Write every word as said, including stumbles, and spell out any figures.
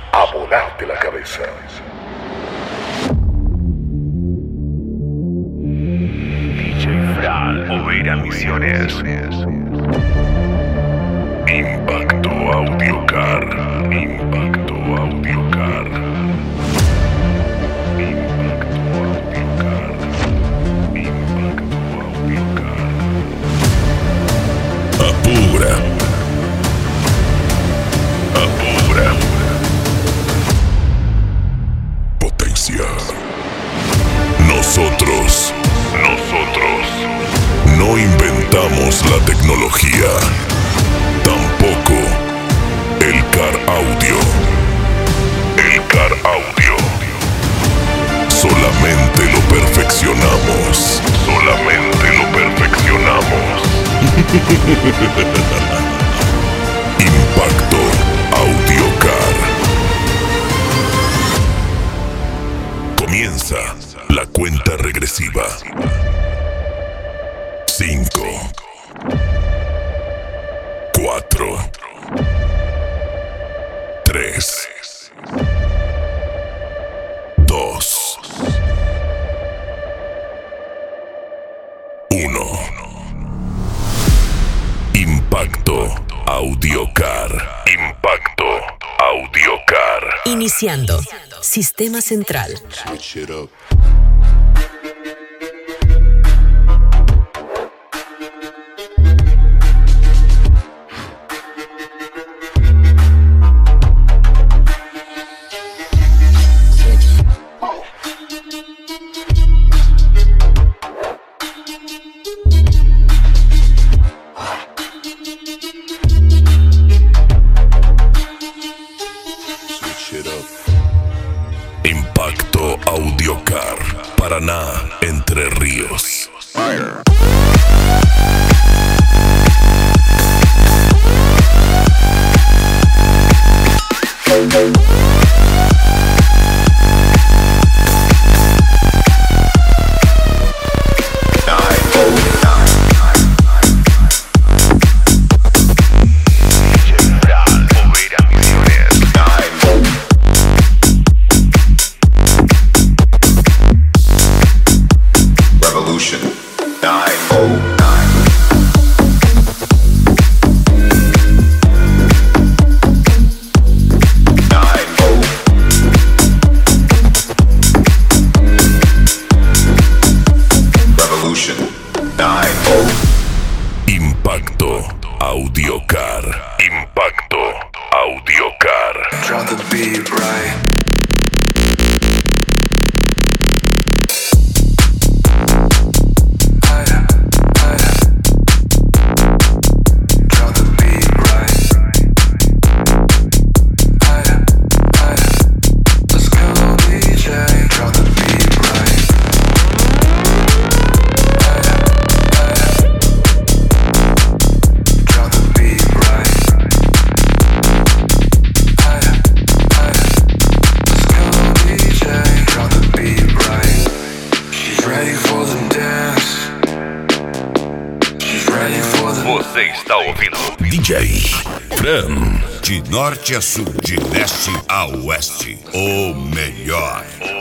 a volarte la cabeza. D J Fran, Oveira Misiones. Impacto Audiocar. Impacto Audiocar. Impacto Audiocar. Impacto Audiocar. Apura. Apura. Potencia. Nosotros, nosotros no inventamos la tecnología. Tampoco el Car Audio. El Car Audio. Solamente lo perfeccionamos. Solamente lo perfeccionamos. Impacto Audiocar. Comienza la cuenta regresiva. Cinco. Cuatro. Tres. Dos. Uno. Impacto Audiocar. Impacto Audiocar. Iniciando. Sistema central. Switch it up. Impacto Audiocar. Paraná, Entre Ríos. Fire. Impacto Audiocar. Impacto Audiocar. Drop the beat right. Você está ouvindo D J Fran. De norte a sul, de leste a oeste, o melhor.